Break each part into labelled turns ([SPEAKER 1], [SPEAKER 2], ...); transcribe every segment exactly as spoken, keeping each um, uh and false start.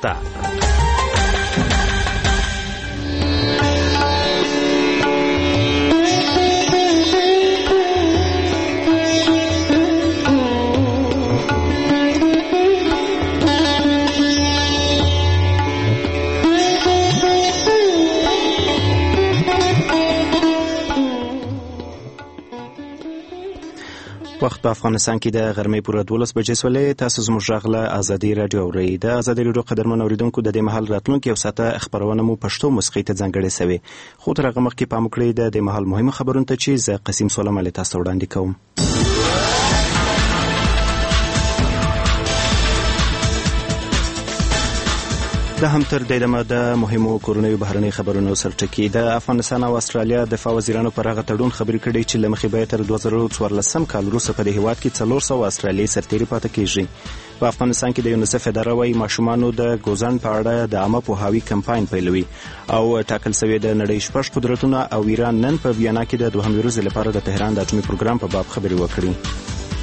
[SPEAKER 1] راسته. وخت په افغانستان کې د غرمې پوره دولس بجې سولې. تاسو زموږ غږ له ازادي راډیو اورئ. د ازادي راډیو قدرمن اوریدونکو د دې مهال راتلونکي یو ساعته خبرونه مو پښتو موسیقۍ ته ځانګړې شوې، خو تر هغه مخکې پام وکړئ د دې مهال مهمه خبرونه ته چې زه قسیم سولم له تاسو وړاندې کوم. د هم تر دې دمه د مهمو کورنیو بهرنۍ خبرونو سرټکی. د افغانستان او استرالیا دفاع وزیرانو پر هغه تړون خبرې کړې چې له مخې به تر دوه زره څوارلسم کال وروسته په دې هیواد کې څلور سوه استرالیایي سرتیري پاتې کیږي. په افغانستان کې د یونیسف اداره وايي ماشومانو د ګوزن په اړه د عامه پوهاوي کمپاین پیلوي او ټاکل شوی د نړۍ شپږ قدرتونه او ایران نن په ویانا کې د دوهم ورځې لپاره د تهران د اټومي پروګرام په باب خبرې وکړي.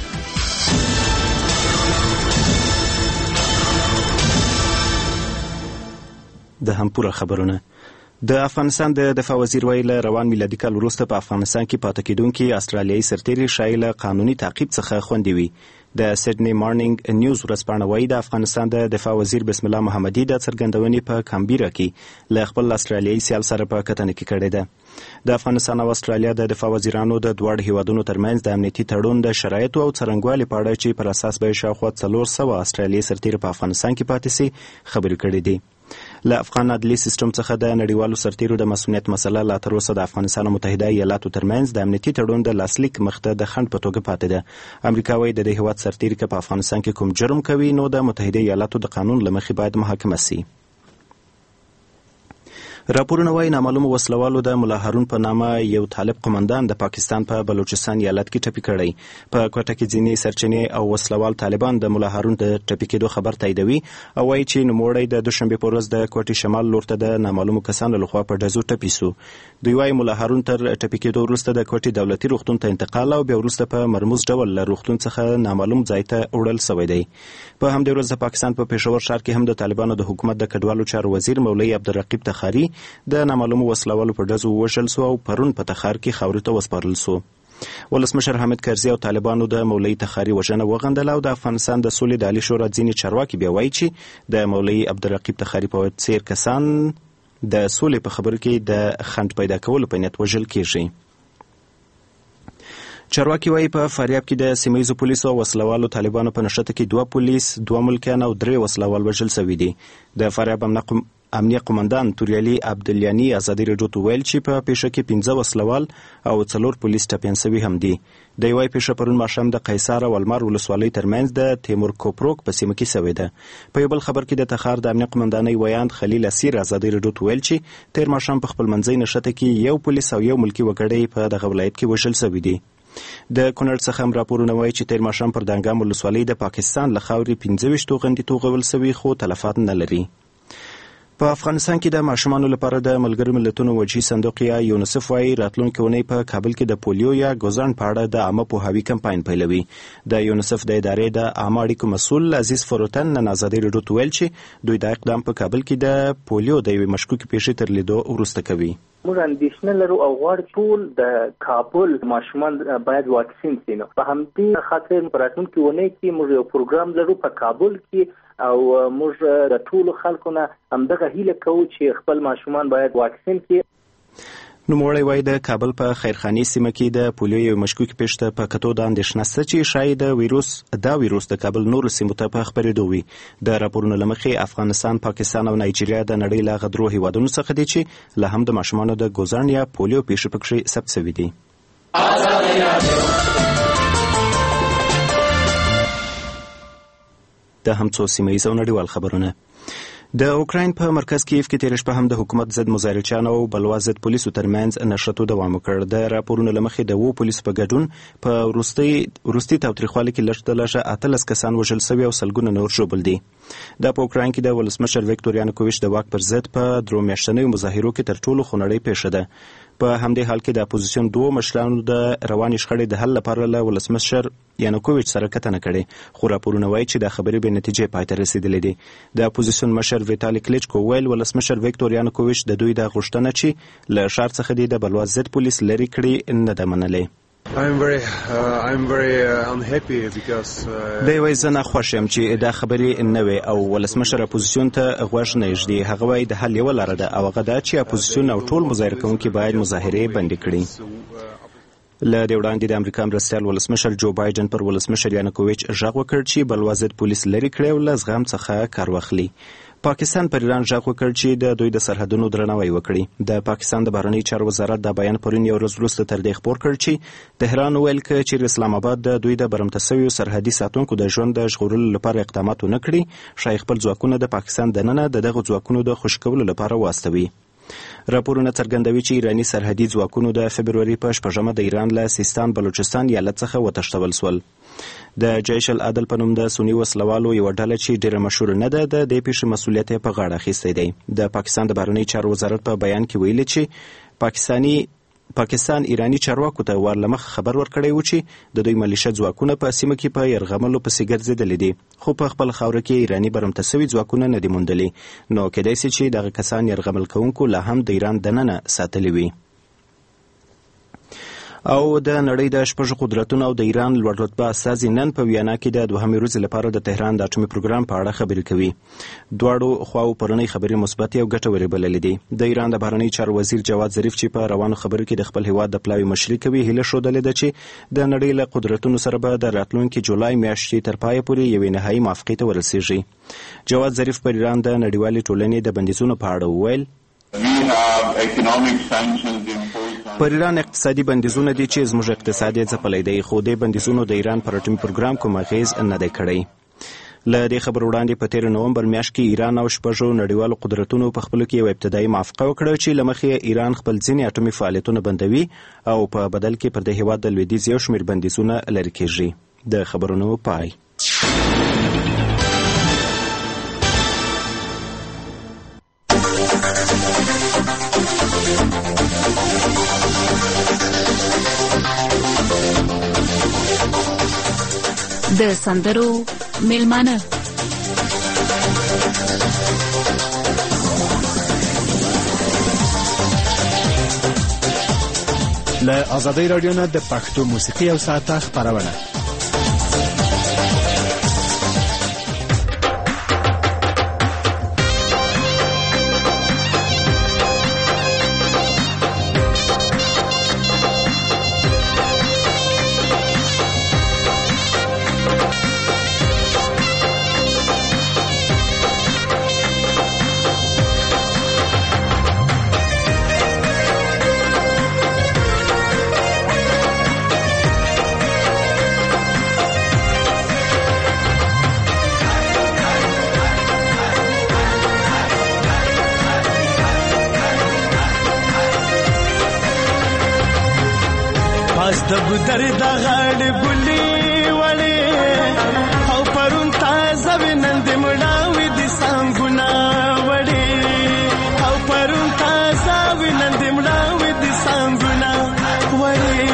[SPEAKER 1] د هم پوره خبرونه. د افغانستان د دفاع وزیر ویل روان میلادي کال وروسته په افغانستان کې پاتې کېدونکي استرالیایي سرتیري شایله قانوني تعقیب څخه خوندي وي. د سیډنی مارنینګ نیوز ورځپاڼه وایي د افغانستان د دفاع وزیر بسم الله محمدي د څرګندونې په کامبیرا کې له خپل استرالیایي سیال سره په کتنه کې کړې ده. د افغانستان او استرالیا د دفاع وزیرانو د دواړو هیوادونو ترمنځ د امنیتي تړون د شرایطو او څرنګوالي په اړه چې پر اساس به شاوخوا څلور سوه استرالیایي سرتیري په افغانستان کې پاتې سي خبرې کړې دي. له افغان عدلي سیستم څخه د نړیوالو سرتیرو د مسؤلیت مسله لا تر اوسه د افغانستان او متحده ایالاتو ترمنځ د امنیتي تړون د لاسلیک مخته د خنډ په توګه پاتې ده. امریکا وايي د دې هیواد سرتیري که په افغانستان کې کوم جرم کوي نو د متحده ایالاتو د قانون له مخې باید محاکمه سي. راپورونه وايي نامعلومو وسلوالو د ملا هارون په نامه یو طالب قومندان د پاکستان په بلوچستان ایالت کې ټپي کړی. په کوټه کې ځینې سرچینې او وسلوال طالبان د ملا هارون د ټپي کېدو خبر تاییدوي او وايي چې نوموړی د دوشنبې په ورځ د کوټې شمال لور ته د نامعلومو کسانو لخوا په ډزو ټپي سو. دوی وايي ملا هارون تر ټپي کېدو وروسته د کوټې دولتي روغتون ته انتقال او بیا وروسته په مرموز ډول له روغتون څخه نامعلوم ځای ته وړل سوی دی. په همدې ورځ د پاکستان په پېښور ښار کې هم د طالبانو د حکومت د کډوالو چارو وزیر مولوي عبدالرقیب تخاري د نامعلومو وسلوالو په ډزو ووژل سو او پرون په تخار کې خاورې ته وسپارل سو. ولسمشر حامد کرزي او طالبانو د مولوي تخاري وژنه وغندله او د افغانستان د سولې د عالي شورا ځینې چارواکي بیا وایي چې د مولوي عبدالرقیب تخاري په څیر کسان د سولې په خبرو کې د خنډ پیدا کولو په نیت وژل کیږي. چارواکي وايي په فاریاب کې د سیمه ییزو پولیسو او وسلوالو طالبانو په نښته کې دوه پولیس، دوه ملکیان او درې وسلوال وژل شوي دي. د فاریاب امنیه قومندان توریالي عبدالیاني ازادي راډیو ته ویل چې په پیښه کې پنځه وسلوال او څلور پولیس ټپیان شوي هم دي. د یوې پیښه پرون ماښام د قیصار او المار ولسوالۍ ترمنځ د تیمور کوپروک په سیمه کې شوې ده. په یو بل خبر کې د تخار د امنیه قومندانۍ ویاند خلیل اسیر ازادي راډیو ته ویل چې تیر ماښام په خپل منځي نښته کې یو پولیس او یو ملکي وګړی په دغه ولایت کې وژل شوي دي. د کونړ څخه هم راپورونه وایي چې تیر ماښام پر دانګام ولسوالۍ د پاکستان له خاورې پنځه ویشت توغندي توغول شوي خو تلفات نه لري. په افغانستان کې د ماشومانو لپاره د ملګرو ملتونو وجهي صندوق یا یونیسف وايي راتلونکې اونۍ په کابل کې د پولیو یا ګوزن په اړه د عامه پوهاوي کمپاین پیلوي. د یونیسف د ادارې د عامه اړیکو مسؤل عزیز فروتن نن ازادي راډیو ته ویل چې دوی دا اقدام په کابل کې د پولیو د یوې مشکوکې پیښې تر لیدو وروسته کوي.
[SPEAKER 2] موږ اندېښنه لرو او غواړو ټول د کابل ماشومان باید واکسین شي. نو په همدې خاطر په راتلونکې اونۍ کې موږ یو پروګرام لرو په کابل کې او موږ د ټولو خلکو نه همدغه هیله کوو چې خپل ماشومان باید واکسین کړي.
[SPEAKER 1] نوموړی وایي د کابل په خیرخاني سیمه کې د پولیو یو مشکوکې پیښې ته په کتو د اندېښنه شته چې شاید د ویروس دا ویروس د کابل نورو سیمو ته په خپرېدو وي. د راپورونو له مخې افغانستان، پاکستان او نایجیریا د نړۍ له هغه درو هیوادونو څخه دي چې لا هم د ماشومانو د ګوزن یا پولیو پیښې پکښې ثبت شوي دي. د هم څو سیمه ییز او نړیوال خبرونه. د اوکراین په مرکز کیف کې تیر شپه هم د حکومت ضد مظاهرچیانو او بلوا ضد پولیسو ترمنځ نښتو دوام وکړ. د راپورونو له مخې د وو پولیسو په ګډون په وروستي وروستي تاوتریخوالي کې لږ تر لږه اتلس کسان وژل شوي او سلګونه نور ژوبل دي. دا په اوکراین کې د ولسمشر ویکتور یانوکوویچ د واک پر ضد په درو میاشتنیو مظاهرو کې تر ټولو خونړۍ پیښه ده. په همدې حال کې د اپوزیسیون دوه مشرانو د رواني شخړې د حل لپاره له ولسمشر یانوکوویچ سره کتنه کړې، خو راپورونه وایي چې د خبرې بې نتیجې پای ته رسېدلې دي. د اپوزیسیون مشر ویتالي کلیچکو ویل ولسمشر ویکتور یانوکوویچ د دوی د غوښتنه چې له ښار څخه دې د بلوا ضد پولیس لرې کړي نه ده منلې.
[SPEAKER 3] I'm very, uh, I'm very uh, unhappy because
[SPEAKER 1] دی وایي زه ناخوښ یم چې دا خبرې نه وي او ولسمشر اپوزیسیون ته غوږ نه ږدي. هغه وایي د حل یوه لاره ده او هغه دا چې اپوزیسیون او ټول مظاهره کوونکي باید مظاهرې بندې کړي. له دې وړاندې د امریکا مرستیال ولسمشر جو بایډن پر ولسمشر یانوکوویچ غږ وکړ چې بلوا ضد پولیس لرې کړي او له زغم څخه کار واخلي. پاکستان پر ایران غږ وکړ چې د دوی د سرحدونو درناوی وکړي. د پاکستان د بهرنیو چارو وزارت دا بیان پرون یو ورځ وروسته تر دې خپور کړ چې تهران وویل که چیرې اسلام آباد د دوی د برمته سویو سرحدي ساتونکو د ژوند د ژغورلو لپاره اقدامات ونه کړي، ښایي خپل ځواکونه د پاکستان دننه د دغو ځواکونو د خوشي کولو لپاره واستوي. راپورونه څرګندوي چې ایراني سرحدي ځواکونو د فبروري په شپږمه د ایران له سیستان بلوچستان ایالت څخه وتښتول سول. د جیش العدل په نوم د سني وسلوالو یوه ډله چې ډېره مشهوره نه ده د دې پیښې مسؤلیت یې په غاړه اخیستی دی. د پاکستان د بهرنیو چارو وزارت په بیان کې ویلي چې پاکستاني پاکستان ایراني چارواکو ته ور له مخه خبر ورکړی و چې د دوی ملیشه ځواکونه په سیمه کې په یرغملو پسې ګرځېدلي دي، خو په خپل خاوره کې ایراني برمته سوي ځواکونه نه دي موندلي، نو کیدای سي چې دغه کسان یرغمل کوونکو لا هم د ایران دننه ساتلي وي. او د نړۍ د شپږو قدرتونو او د ایران لوړ رتبه استازي نن په ویانا کې د دوهمې ورځې لپاره د تهران د اټومي پروګرام په اړه خبرې کوي. دواړو خواو پرونی خبرې مثبتې او ګټورې بللې دي. د ایران د بهرنیو چارو وزیر جواد ظریف چې په روانو خبرو کې د خپل هیواد د پلاوي مشري کوي، هیله ښودلې ده چې د نړۍ له قدرتونو سره به د راتلونکي جولای میاشتې تر پایه پورې یوې نهایي موافقې ته ورسیږي. جواد ظریف پر ایران د نړیوالې ټولنې د بندیزونو په اړه وویل پر ایران اقتصادي بندیزونه دي چې زموږ اقتصاد یې ځپلی دی، خو دې بندیزونو د ایران پر اټومي پروګرام کوم اغیز نه دی کړی. له دې خبرو وړاندې په تېره نومبر میاشت کې ایران او شپږو نړیوالو قدرتونو په خپلو کې یوه ابتدایي موافقه وکړه چې له مخې ایران خپل ځینې اټومي فعالیتونه بندوي او په بدل کې پر دې هېواد د لویدیځ یو شمېر بندیزونه لرې کېږي. د خبرونو پای.
[SPEAKER 4] د سندرو میلمانه
[SPEAKER 5] له آزادۍ راډیو نه د پښتو موسیقي او ساعته خپرونه.
[SPEAKER 6] د ګودر د غاړې بولي وړې او پرون تازه وې نن دې مړاوې دي سانګونه وړې او پرون تازه وې نن دې مړاوې دي سانګونه وړې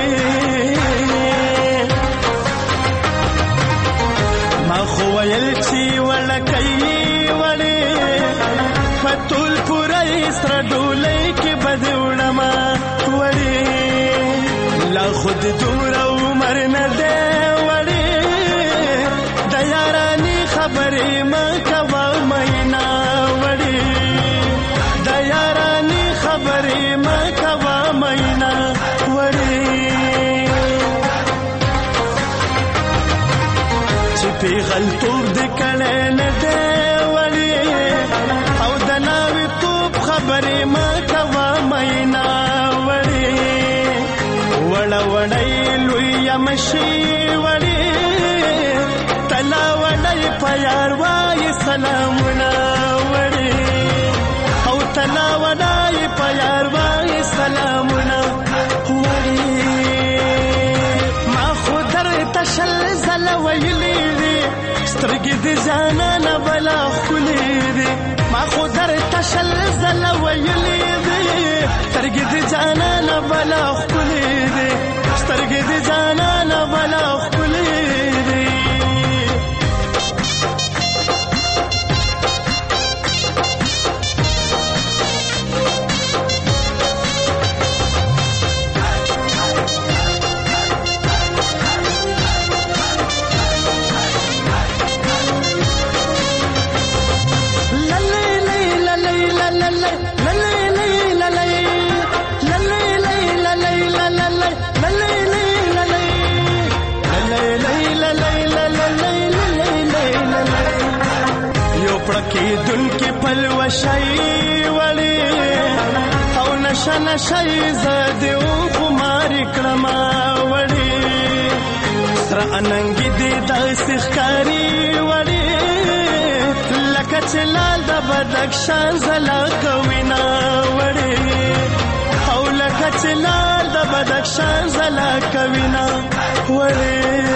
[SPEAKER 6] ما خو ویل چې وړکۍ وړې په ټول پوره سره ډولۍ کې به دې وړمه وړې لا خود دور عمر نه دی وړې د یارانې خبرې مه کوه مینا وړې د یارانې خبرې مه کوه مینا وړې چې پیغلتوب دې کړی نه دی وړې او د ناوې توب خبرې مه کوه مینا وړې وړه وړی لویه مشي وړې تلا وړی په یار وایې سلامونه وړې او تلا وړی په یار وایې سلامونه وړې ما خو درته شل ځله ویلي دي سترګې د جانانه بلا ښکلې دي ما خو درته شل ځله ویلي دي سترګې د جانانه بلا خپلې دي سترګې دې جانانه بلا خپلې دي کې دن کې پلوشای وړي او نشه نشه زده او خمار کړم وړي سره اننګ دې د سخکاری وړي لکه چې لال د بدخشان زلا کوینا وړي او لکه چې لال د بدخشان زلا کوینا وړي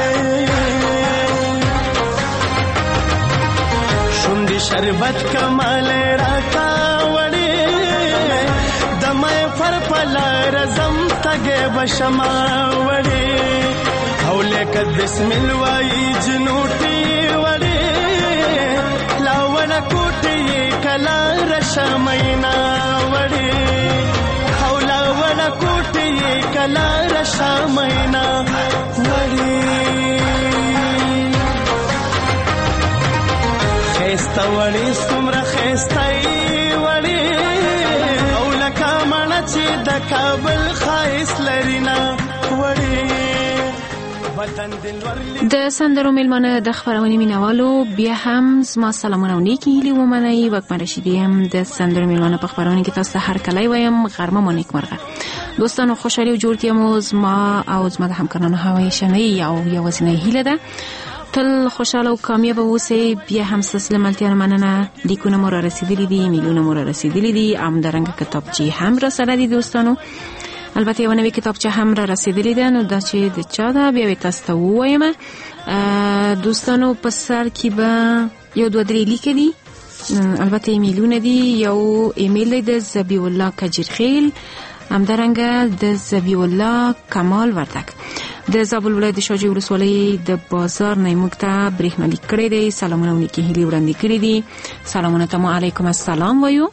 [SPEAKER 6] شونډې شربت کمال راکا وړي د مې پر پلار زم تګه بشما وړي او لیکد بسم الله وای جنوټي وړي لا ولا کوټي کلا رشمینا وړي او لا ولا کوټي کلا رشمینا وړي خسته وړي څومره خسته وړي او لکه مڼه چې د کابل ښایست لري نه وړي
[SPEAKER 4] د سندرو میلمانه د خبرونې مینوالو بیا هم زما سلامونه او نیکی هیلې ومنئ. وکمه رشیدی هم د سندرو میلمانه په خبرونې کې تاسو ته هر کلی وایم غرمه مو نیکمرغه. دوستانو خوشحالي او جوړتیا مو زما او زما د همکارانو هوایشنۍ او یوازینۍ هیله ده. تل خوشاله او کامیاب اوسئ. بیا هم ستاسو له ملتیا مننه. لیکونه مو را رسیدلي دي، میلونه مو را رسیدلي دي، همدارنګه کتابچې هم را سره دي دوستانو. البته یو نوې کتابچه هم را رسیدلې ده، نو دا چې د چا ده بیا تاسو ته ووایم. دوستانو په سر کې به یو دوه درې لیکې دي، البته ایمیلونه دي. یو ایمیل دی د ذبیح الله کجیرخیل، همدارنګه د ذبیح الله کمال وردک د زابل ولایت د شاجوی ولسوالۍ د بازار نه موږ ته برېښنالیک کړی دی. سلامونه او نیکې هیلې وړاندې کړي دي. سلامونه ته مو علیکم السلام وایو.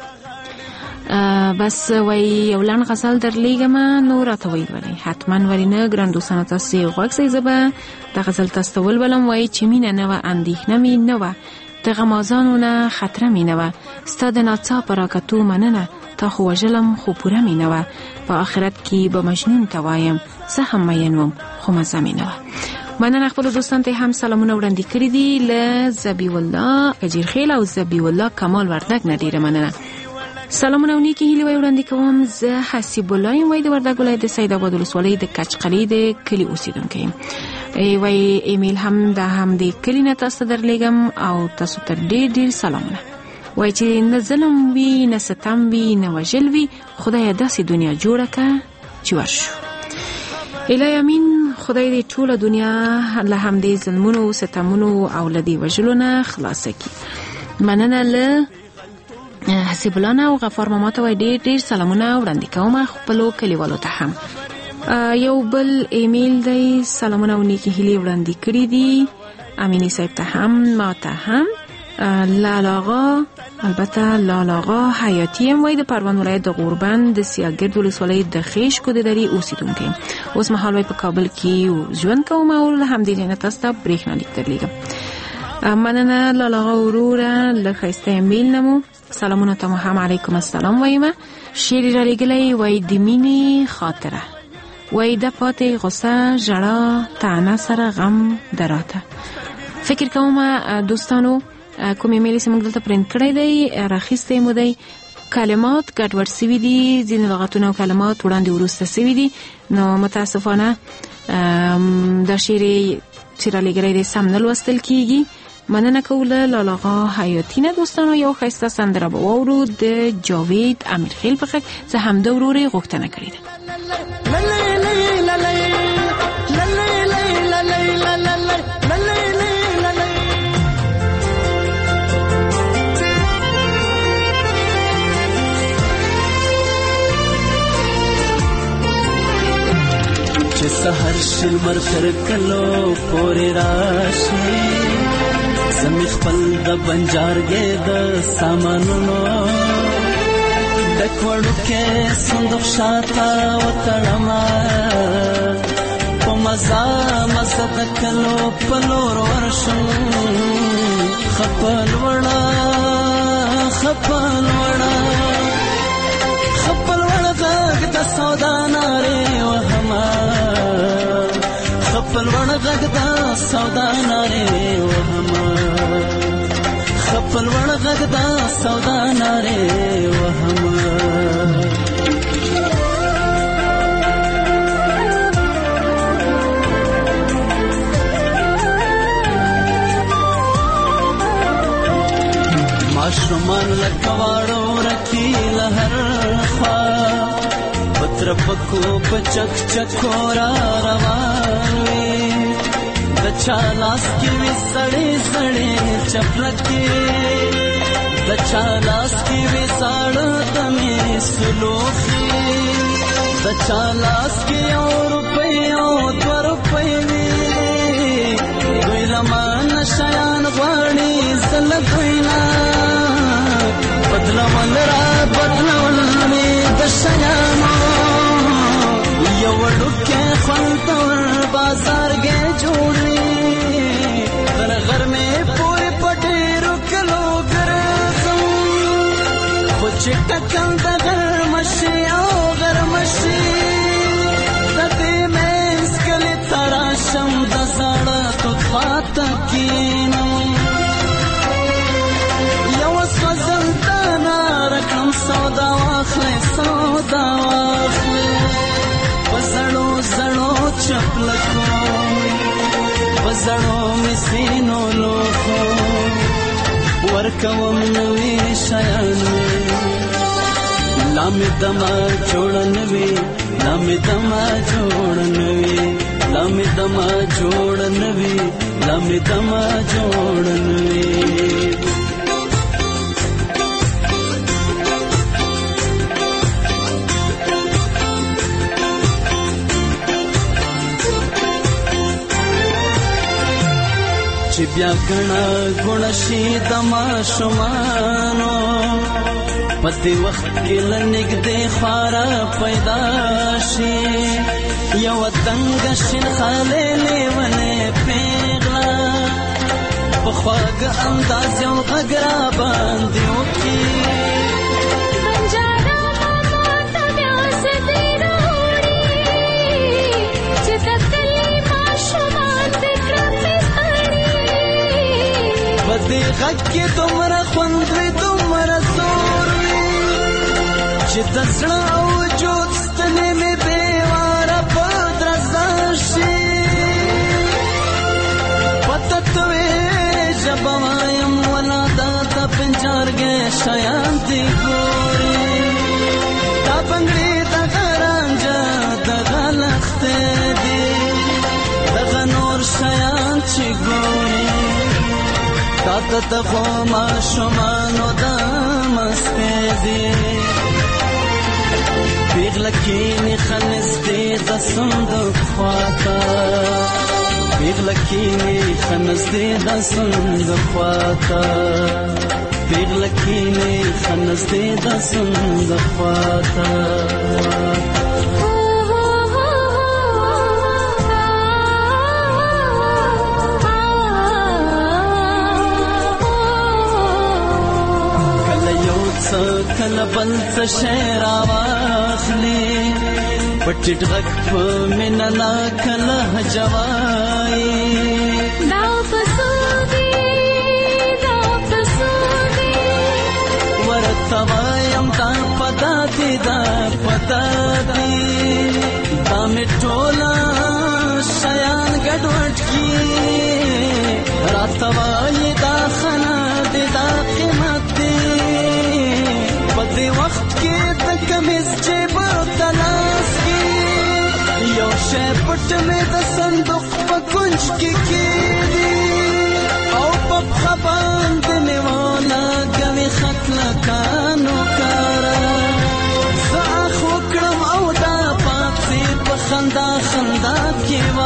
[SPEAKER 4] بس وای یو لن غزل در لیگم نو راته ویل ولی حتما ولی نه ګران دوستانو تاسو غوږ سي زبه د غزل تاسو ول ولم وای چې مینه نه و اندېښنه مې نه و د غمازانو نه خطر مې نه و ستاد ناڅاپ راکتو مننه تا خو وجلم خو پوره مې نه و په آخرت کې به مجنون توایم زه هم مینوم خو مزه مې نه و. مننه خپل دوستان ته هم سلامونه وړاندې کړي دي له ذبیح الله کجیرخیل او ذبیح الله کمال وردک نه ډیره مننه. سلامونه او نیکی هیلې وړاندې کوم. زه حسیب الله یم، وای د وردګ ولایت د سید آباد ولسوالۍ د کچقلي د کلي اوسیدونکی یم. وای ایمیل هم د هم د کلي نه تاسو درلیږم او تاسو ته ډېر ډېر سلامونه. وای چې نه ظلم وي نه ستم وي نه وژل وي، خدای داسې دنیا جوړه که چې ورشو. الهی امین. خدای دې ټوله دنیا له همدې ظلمونو ستمونو او له دې وژلو نه خلاصه کړي. مننه له حسیب الله او غفار ماما ته وای ډېر ډېر سلامونه وړاندې کوم خپلو کلیوالو ته هم. یو بل ایمیل دی، سلامونه او نیکې هیلې وړاندې کړي دي امینی صاحب ته هم ما ته هم. لالاغا البته لالاغا حیاتی هم وای د پروان ولایت د غوربند د سیاګرد ولسوالۍ د خیش کو د درې اوسیدونکی اوس مهال وای په کابل کې ژوند کوم او له همدې نه تاسو ته برېښنالیک درلیږم. مننه لالاغا وروره له ښایسته ایمیل نمو. سلامونه ته هم علیکم السلام وایم. شعر را لګلې وای د مینې خاطره وای د پاتې غصه ژړا تانا سره غم دراته. فکر کوم دوستانو کوم ایمیل چې موږ دلته پرینټ کړی دی راخیستی مو دی، کلمات ګډوډ سوي دي، ځینې لغتونه او کلمات وړاندې وروسته سوي دي، نو متاسفانه دا شعر چې را لګلی دی سم نه لوستل کیږي. مننه کوله لالاغا حیاتی نه. دوستانو یو ښایسته سندره به واورو د جاوید امیرخیل په غږ. زه هم د ورورې غوښتنه کړې ده.
[SPEAKER 7] شل مر تر کلو پورې راشي زمي خپل د بنجارګې د سامانونو دکوړو کې صندوق شاته وتړما په مزا مزه د کلو پلور ورشم خپل وړا خپل وړا خپل وړا غږ د سودا نارې وهما خپل وړا غږ د سودا نارې وهما خپل وړا غږ د سودا نارې وهما ماشومان لکواړو رکی لهر خوا پتر پکو پچک چکورا روان وی د چا لاس کې وی سړې سړې چپلکې د چا لاس کې وی ساړه تمې سلوخي د چا لاس کې یو روپۍ او دو روپۍ وی دوی لمان شیان غواړي زل دوی نه بدلول را بدلول می د شیانو یو ډوکه خلطور بازار کې جوړي تر غر میں پورې پټېرو کلو ګرځم پچ ټکل د غر مشي او غر مشي د دې مې سکلې تراشم د زړه تو خاط کینو سودا واخلې سودا واخلې وزړو زړو چپلکو وزړو مسینو لوخو ورکوم نوې شیان لامې دما جوړن وی لامې دما جوړن وی لامې دما جوړن وی لامې دما جوړن وی چې بیا کڼه ګوڼه شي د ماشومانو په دې وخت کې له نږدې خواره پیدا شي یوه تنګه شین خالې لیونې پیغله په خواږه انداز یو غږ را باندې وکړي دې غږ کې دومره خوند وي دومره زور وي چې د زړه او وجود ستنې مې بېواره په درزا شي پته ته وې ژبه وایم ولا دا د پنجارګې شیان دي ګورې دا بنګړي دغه رانجه دغه لښتې دي دغه نور شیان چې ګورې تاته تخو ماشومانو دا مستی دی پیغله کینی خنزدی دا صندوق خواتا پیغله کینی خنزدی دا صندوق خواتا پیغله کینی خنزدی دا صندوق خواتا کله بل څه شی راواخلې په ټیټ غږ په مینه لا کله جوایي
[SPEAKER 8] دا پسو دي دا پسو دي
[SPEAKER 7] ورته وایم دا پتا دي دا پتا دي دا مې ټوله شیان ګډوډ کړي راته وایي دا خنا دي دا قیمت دي په دې وخت کې د کمیس جیب تلاس کې یو شی پټ مې د صندوق په کونج کې کېدي او په پښه باندې مې ولګوي خط لکانو کاره زه اخ وکړم او دا پاتې په خندا خندا کې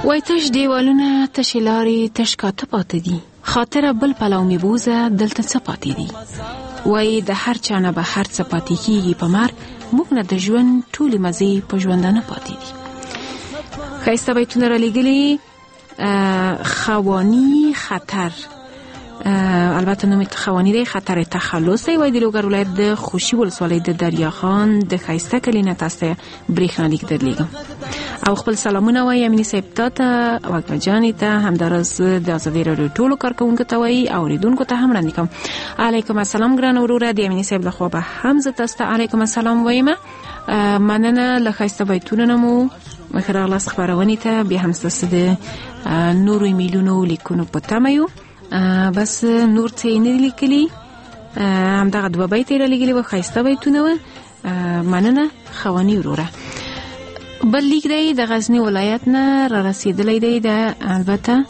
[SPEAKER 4] وای تش دیوالونه تش لارې تش کاته پاتې دي، خاطره بل پلو می بوزه دلته څه پاتې دي. وای د هر چا نه به هر څه پاتې کیږي په مرګ، موږ نه د ژوند ټولې مزې په ژوندانه پاتې دي. ښایسته بیتونه را لیږلي. خوانی خطر، البته نوم خوانی دی، خطر تخلص دی. وای د لوګر ولایت د خوشي ولسوالۍ د دریاخان د ښایسته کلي نه تاسو ته برېښنا لیک درلیږم او خپل سلامونه وای امیني صاحب ته ته وګړه جانې ته همدارس د ازادي راډیو ټولو کارکونکو ته وای او اوریدونکو ته هم وړاندې کوم. علیکم السلام ګران وروره، د امیني صاحب لخوا به هم زه تاسو ته علیکم السلام وایم. مننه له ښایسته بیتونو نه مو مخ راغلاست خپرونې ته. بیا هم ستاسو د نورو ایمیلونو لیکونو په تمه یو. بس نور څه یې نه لیکلي، همدغه دوه بیتې یې رالیږلي وه، ښایسته بیتونه وه. مننه خواني وروره. بل لیک دی د غزني ولایت نه را رسېدلی دی، د البته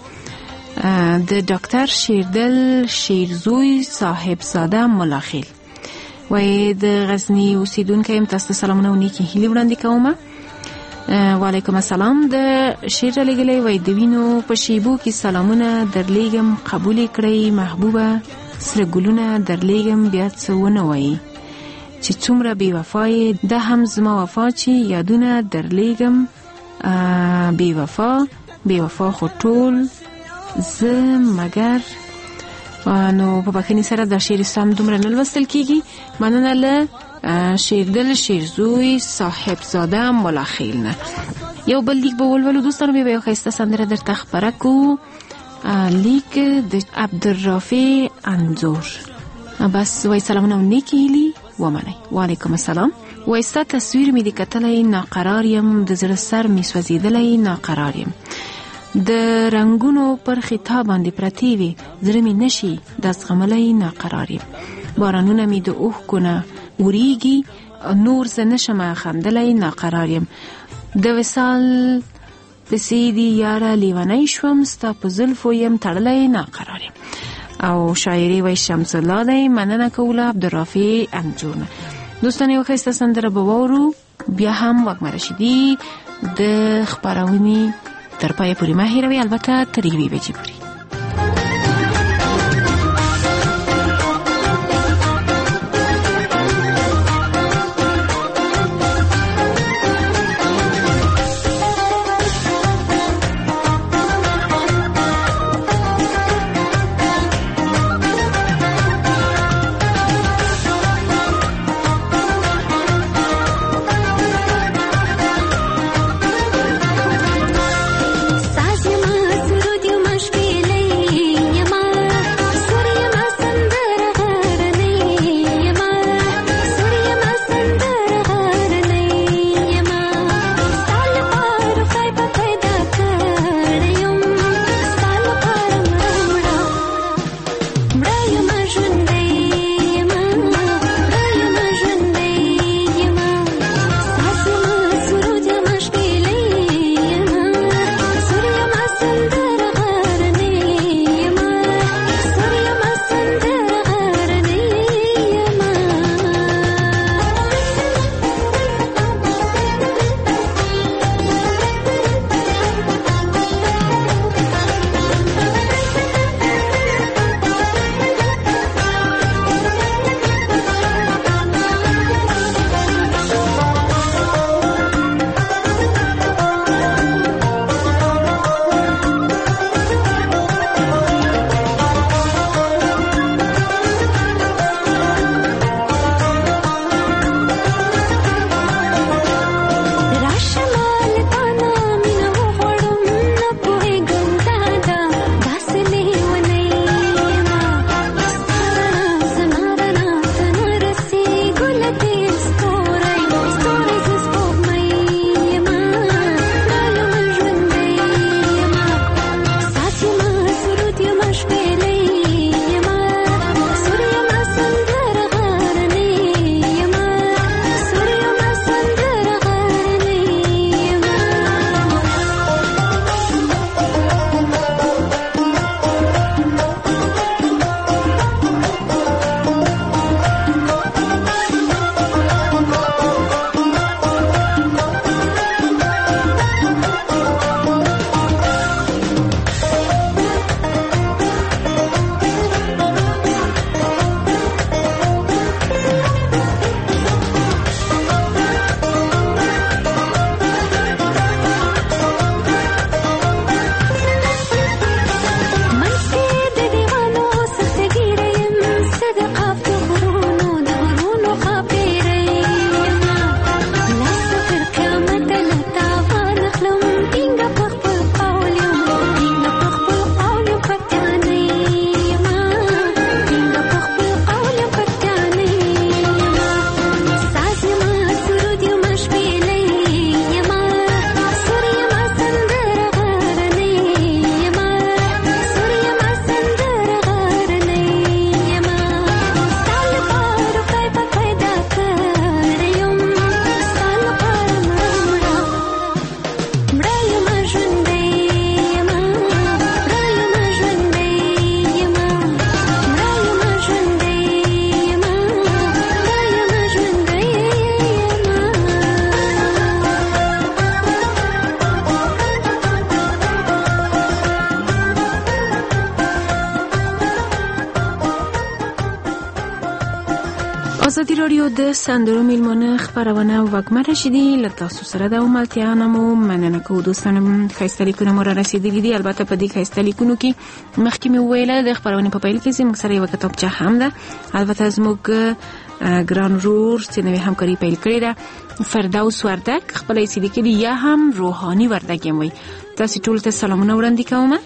[SPEAKER 4] د ډاکټر شیردل شیرزوی صاحبزاده ملاخیل. وایي د غزني اوسېدونکی یم، تاسو ته سلامونه او نیکې هیلې وړاندې کومه. وعلیکم السلام. د شیر را لګلی وای د وینو په شیبو کې سلامونه درلیږم، قبول کړئ محبوبه، سره ګلونه درلیږم، بیا څه ونه وایي چې څومره بې وفایې، دا هم زما وفا چې یادونه درلیږم. بې وفا بې وفا خو ټول زه مګر. نو په بخښنې سره دا شعر سم دومره نه لوستل کیږي. مننه له شیردل شیرزوی صاحبزاده ملاخیل نه. یو بل لیک به ولولو دوستانو، بیا به یو ښایسته سندره درته خپره کړو. لیک د عبدالرافع انځور. بس وای سلامونه او نیکې هیلې ومنئ. وعلیکم السلام. وای ستا تصویر مې د کتلی ناقرار یم، د زړه سر مې سوځېدلی ناقرار یم، د رنگونو پر خطاب باندې پرتی وي، زړه مې نشي د زغملی ناقرار یم، بارانونه مې د اوښکو نه وریږي، نور زه نشم خندلی ناقرار یم، د وصال پسې دی یاره لیونی شوم، ستا په زلفو یم تړلی ناقرار یم. او شاعري وای شمس الله دی. مننه کوله عبدالرافع انځور نه. دوستان یو ښایسته سندره به واورو، بیا هم وږمه رشیدي د خپرونې تر پایه پورې مه هېروئ، البته تر یوې بجې پورې.
[SPEAKER 8] सास मा सुरुद मशकिल
[SPEAKER 4] ازادي رادیو د سندرو میلمانه خبرونه وګمره شدي له تاسو سره د عملتیا نمو مننه کوو دوستانو. خیسته لیکونه مو را رسیدلي دي. البته په دې خیسته لیکونو کې مخکې مې وویله د خبرونې په پیل کې زموږ سره یوه کتابچه هم ده. البته زموږ ګران ورور چې نوې همکاري پیل کړې ده فردوس وردک خپله یې لیکلي یا هم روحاني وردک یم وایي. تاسې ټولو ته سلامونه وړاندې کوم.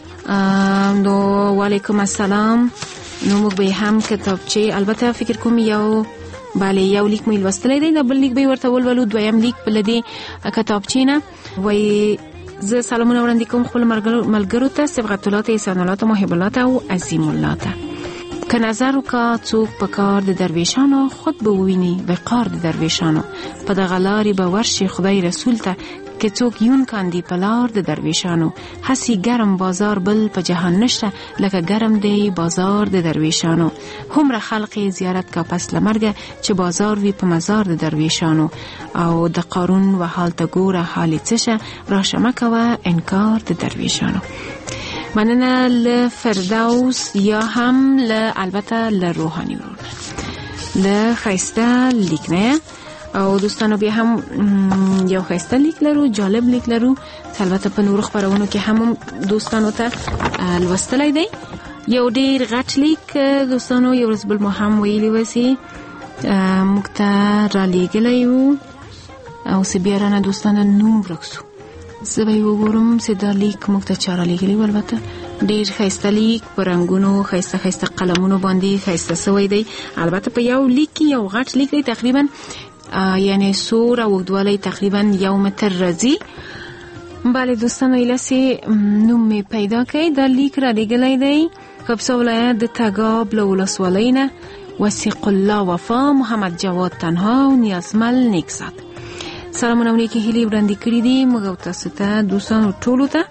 [SPEAKER 4] نو وعلیکم السلام. نو موږ به هم کتابچه البته فکر کوم یو بله یو لیک مې لوستلی دی، د بل لیک به یې ورته ولولو، دویم لیک به له دې کتابچې نه وایي. زه سلامونه وړاندې کوم خپلو ملګرو ته، صبغت الله ته، احسان الله ته، محب الله ته او عظیم الله ته. که نظر وکړه څوک په کار د درویشانو خود به وویني وقار د درویشانو. په دغه لارې به ورشي خدای رسول ته که څوک یون کاندي په لار د درویشانو. هسي ګرم بازار بل په جهان نشته لکه ګرم دی بازار د درویشانو. همره خلق زیارت کا پس لمرګه چې بازار وی په مزار د درویشانو. او د قارون و حال ته ګوره حال څه شه راشه مکوه انکار د درویشانو. مننه له فردوس یا هم له البته له روحاني ورور له خیسته لیک نه. او دوستانو بیا هم یو خیسته لیک لرو، جالب لیک لرو، البته په نورو خبرونو کې هم دوستانو ته لوستلی دی. یو ډیر غټ لیک دوستانو یو ورځ بل مو هم ویلی وسی موږ ته را لیږلی و او څه بیا رانه دوستانو نوم ورک سو. زه به یې وګورم چې دا لیک موږ ته چا را لیږلی و. البته ډیر ښایسته لیک په رنګونو ښایسته ښایسته قلمونو باندې ښایسته سوی دی. البته په یو لیک کې یو غټ لیک دی تقریبا یعنی سور او اوږدوالی تقریبا یو متر راځي. بله دوستانو ایلسی نوم می پیدا کړئ. دا لیک را لیږلی دی کاپیسا ولایت د تګاب له ولسوالۍ نه وثیق الله وفا محمد جواد تنها او نیازمل نیکزاد. سلامونه او نیکې هیلې وړاندې کړي دي موږ او تاسو ته دوستانو ټولو ته.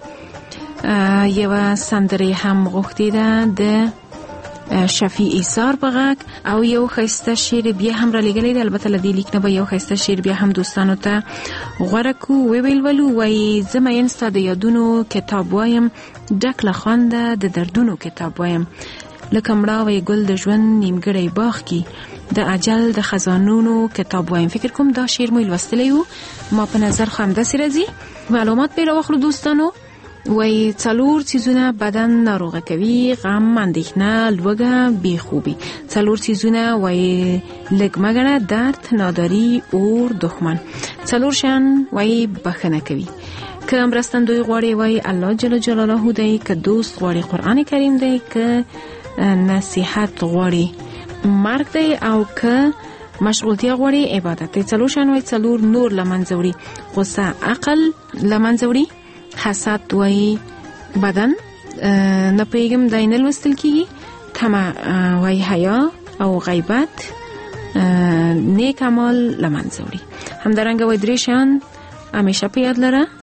[SPEAKER 4] یوه سندره هم غوښتې ده د شفیع ایثار په غږ او یو ښایسته شعر بیا هم را لیږلی دی. البته له دې لیک نه به یو ښایسته شعر بیا هم دوستانو ته غوره کړو. ویې ولو وایي زه مین ستا د یادونو کتاب وایم ډک له خونده د دردونو کتاب وایم لکه مړاوی ګل د ژوند نیمګړی باغ کې د اجل د خزانونو کتاب وایم. فکر کوم دا شعر مو لوستلی و. ما په نظر خو همداسې راځي. معلومات پرې راواخلو دوستانو. وای څلور چیزونه بدن ناروغه کوي: غم، اندېښنه، لوږه، بیخوبي. څلور چیزونه وای لږ مګنه: درد، ناداری، اور، دښمن. څلور شیان وای بخښنه کوي. که مرستندوی غواړي وای الله جل جلاله دی، که دوست غواړي قرآن کریم دی، که نصیحت غواړي مرګ دی، او که مشغولتیا غواړي عبادت دی. څلور شیان وای څلور نور لمنځه وړي: غصه عقل لمنځه وړي، حسد وای بدن نه پیغام دای نه لوستل کیږي، طمع وای حیا او غیبت نیک اعمال لمنځه وړي. همدارنګه وای درې شیان همیشه په یاد لره: